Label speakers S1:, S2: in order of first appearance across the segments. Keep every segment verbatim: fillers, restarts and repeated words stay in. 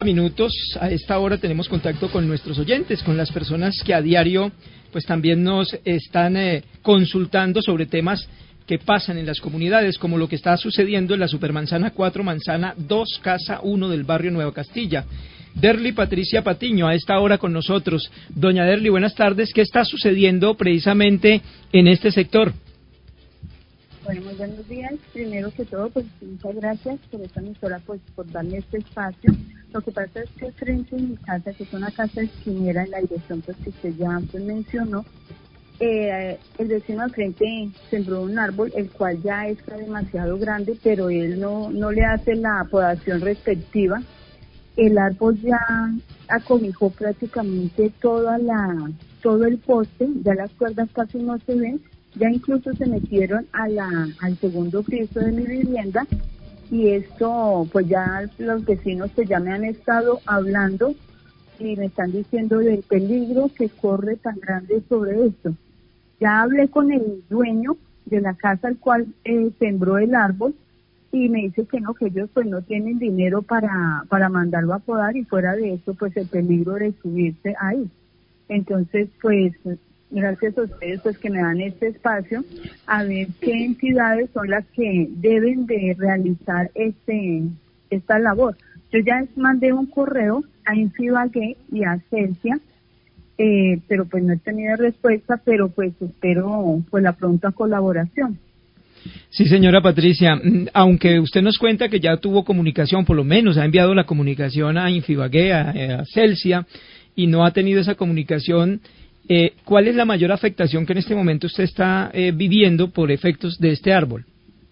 S1: Minutos, a esta hora tenemos contacto con nuestros oyentes, con las personas que a diario pues también nos están eh, consultando sobre temas que pasan en las comunidades, como lo que está sucediendo en la Supermanzana cuatro, Manzana dos, Casa uno del barrio Nueva Castilla. Derly Patricia Patiño, a esta hora con nosotros. Doña Derly, buenas tardes. ¿Qué está sucediendo precisamente en este sector?
S2: Bueno, muy buenos días. Primero que todo, pues muchas gracias por esta emisora, pues por darme este espacio. Lo que pasa es que frente a mi casa, que es una casa esquinera en la dirección pues, que usted ya antes mencionó, eh, el vecino al frente sembró un árbol, el cual ya está demasiado grande, pero él no, no le hace la podación respectiva. El árbol ya acobijó prácticamente toda la, todo el poste, ya las cuerdas casi no se ven, ya incluso se metieron a la, al segundo piso de mi vivienda, y esto, pues ya los vecinos pues ya me han estado hablando y me están diciendo del peligro que corre tan grande sobre esto. Ya hablé con el dueño de la casa al cual eh, sembró el árbol, y me dice que no, que ellos pues no tienen dinero para, para mandarlo a podar, y fuera de eso pues el peligro de subirse ahí. Entonces pues gracias a ustedes pues que me dan este espacio a ver qué entidades son las que deben de realizar este esta labor. Yo ya mandé un correo a Infibagué y a Celsia, eh, pero pues no he tenido respuesta, pero pues espero pues la pronta colaboración.
S1: Sí, señora Patricia, aunque usted nos cuenta que ya tuvo comunicación, por lo menos ha enviado la comunicación a Infibagué, a, a Celsia, y no ha tenido esa comunicación, eh, ¿cuál es la mayor afectación que en este momento usted está eh, viviendo por efectos de este árbol?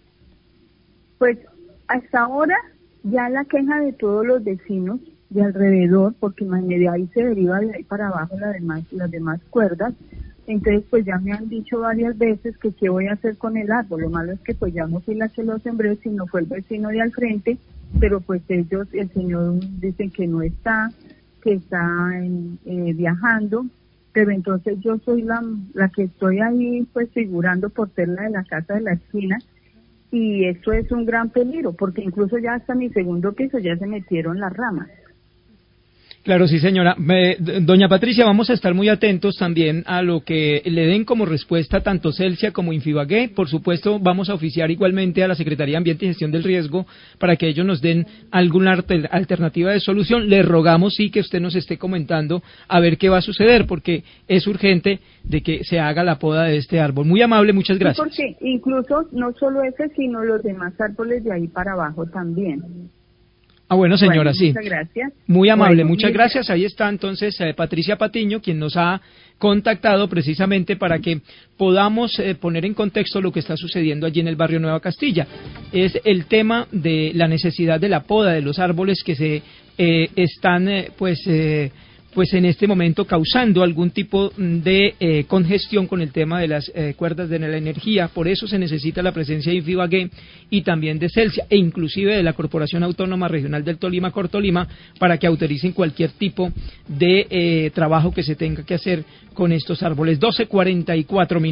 S2: Pues hasta ahora ya la queja de todos los vecinos de alrededor, porque de ahí se deriva de ahí para abajo las demás, las demás cuerdas. Entonces pues ya me han dicho varias veces que qué voy a hacer con el árbol. Lo malo es que pues ya no fui la que lo sembré, sino fue el vecino de al frente, pero pues ellos, el señor dicen que no está, que está en, eh, viajando, pero entonces yo soy la, la que estoy ahí pues figurando por ser la de la casa de la esquina, y esto es un gran peligro, porque incluso ya hasta mi segundo piso ya se metieron las ramas.
S1: Claro, sí, señora. Eh, doña Patricia, vamos a estar muy atentos también a lo que le den como respuesta tanto Celsia como Infibagué. Por supuesto, vamos a oficiar igualmente a la Secretaría de Ambiente y Gestión del Riesgo para que ellos nos den alguna alternativa de solución. Le rogamos, sí, que usted nos esté comentando a ver qué va a suceder, porque es urgente de que se haga la poda de este árbol. Muy amable, muchas gracias.
S2: Sí, porque incluso no solo ese, sino los demás árboles de ahí para abajo también.
S1: Ah, bueno, señora,
S2: bueno,
S1: sí.
S2: Muchas gracias.
S1: Muy amable,
S2: bueno,
S1: muchas
S2: mira.
S1: gracias. Ahí está entonces eh, Patricia Patiño, quien nos ha contactado precisamente para que podamos eh, poner en contexto lo que está sucediendo allí en el barrio Nueva Castilla. Es el tema de la necesidad de la poda de los árboles que se eh, están, eh, pues... Eh, pues en este momento causando algún tipo de eh, congestión con el tema de las eh, cuerdas de la energía. Por eso se necesita la presencia de Infibagué y también de Celsia, e inclusive de la Corporación Autónoma Regional del Tolima, Cortolima, para que autoricen cualquier tipo de eh, trabajo que se tenga que hacer con estos árboles. doce cuarenta y cuatro minutos.